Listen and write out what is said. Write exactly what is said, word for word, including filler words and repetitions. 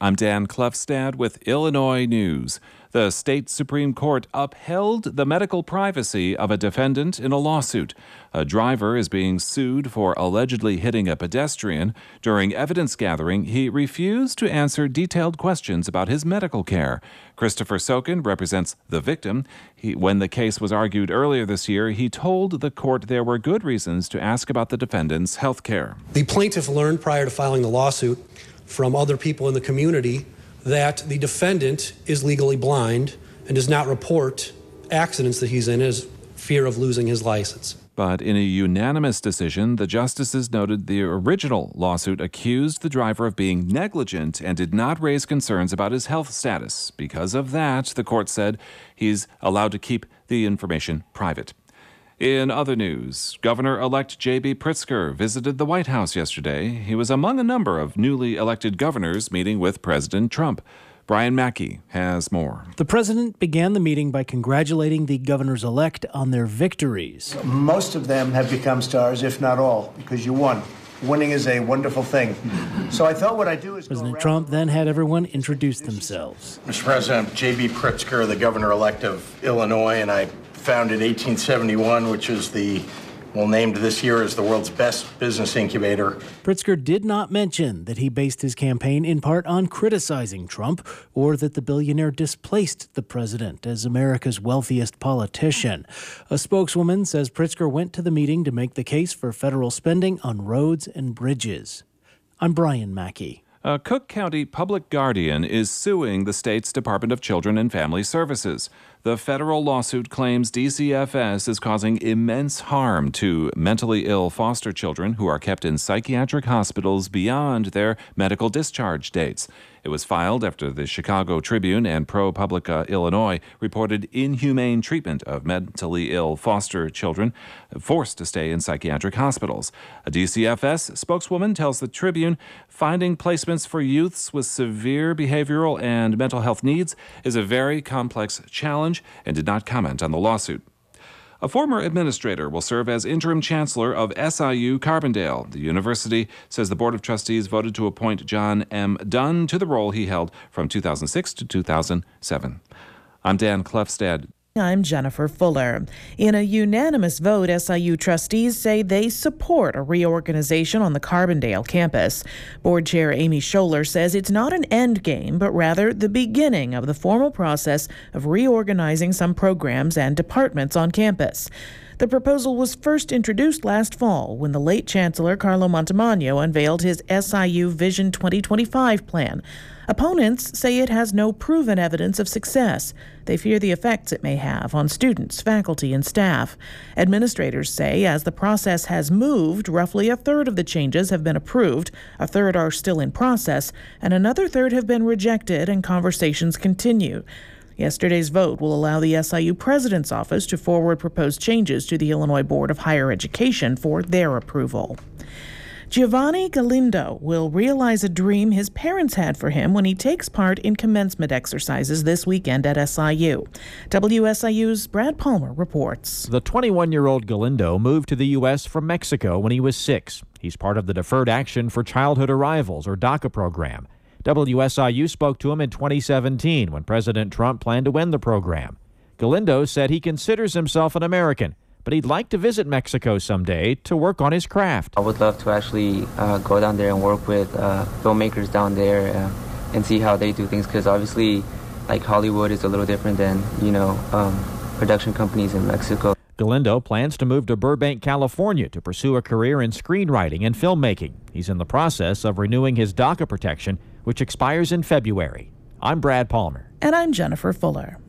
I'm Dan Klefstad with Illinois News. The state Supreme Court upheld the medical privacy of a defendant in a lawsuit. A driver is being sued for allegedly hitting a pedestrian. During evidence gathering, he refused to answer detailed questions about his medical care. Christopher Sokin represents the victim. He, when the case was argued earlier this year, he told the court there were good reasons to ask about the defendant's health care. The plaintiff learned prior to filing the lawsuit from other people in the community that the defendant is legally blind and does not report accidents that he's in as fear of losing his license. But in a unanimous decision, the justices noted the original lawsuit accused the driver of being negligent and did not raise concerns about his health status. Because of that, the court said he's allowed to keep the information private. In other news, Governor-elect J B Pritzker visited the White House yesterday. He was among a number of newly elected governors meeting with President Trump. Brian Mackey has more. The president began the meeting by congratulating the governors-elect on their victories. Most of them have become stars, if not all, because you won. Winning is a wonderful thing. So I thought what I'd do is President Trump then had everyone introduce themselves. Mister President, J B Pritzker, the governor-elect of Illinois, and I founded eighteen seventy-one, which is the, well, named this year as the world's best business incubator. Pritzker did not mention that he based his campaign in part on criticizing Trump or that the billionaire displaced the president as America's wealthiest politician. A spokeswoman says Pritzker went to the meeting to make the case for federal spending on roads and bridges. I'm Brian Mackey. A Cook County public guardian is suing the state's Department of Children and Family Services. The federal lawsuit claims D C F S is causing immense harm to mentally ill foster children who are kept in psychiatric hospitals beyond their medical discharge dates. It was filed after the Chicago Tribune and ProPublica Illinois reported inhumane treatment of mentally ill foster children forced to stay in psychiatric hospitals. A D C F S spokeswoman tells the Tribune finding placements for youths with severe behavioral and mental health needs is a very complex challenge and did not comment on the lawsuit. A former administrator will serve as interim chancellor of S I U Carbondale. The university says the Board of Trustees voted to appoint John M. Dunn to the role he held from two thousand six to two thousand seven. I'm Dan Klefstad. I'm Jennifer Fuller. In a unanimous vote, S I U trustees say they support a reorganization on the Carbondale campus. Board Chair Amy Scholler says it's not an end game, but rather the beginning of the formal process of reorganizing some programs and departments on campus. The proposal was first introduced last fall when the late Chancellor Carlo Montemagno unveiled his S I U Vision twenty twenty-five plan. Opponents say it has no proven evidence of success. They fear the effects it may have on students, faculty, and staff. Administrators say as the process has moved, roughly a third of the changes have been approved, a third are still in process, and another third have been rejected and conversations continue. Yesterday's vote will allow the S I U President's Office to forward proposed changes to the Illinois Board of Higher Education for their approval. Giovanni Galindo will realize a dream his parents had for him when he takes part in commencement exercises this weekend at S I U. W S I U's Brad Palmer reports. The twenty-one-year-old Galindo moved to the U S from Mexico when he was six. He's part of the Deferred Action for Childhood Arrivals, or DACA program. W S I U spoke to him in twenty seventeen when President Trump planned to end the program. Galindo said he considers himself an American, but he'd like to visit Mexico someday to work on his craft. I would love to actually uh, go down there and work with uh, filmmakers down there uh, and see how they do things, because obviously, like, Hollywood is a little different than, you know, um, production companies in Mexico. Galindo plans to move to Burbank, California to pursue a career in screenwriting and filmmaking. He's in the process of renewing his DACA protection, which expires in February. I'm Brad Palmer. And I'm Jennifer Fuller.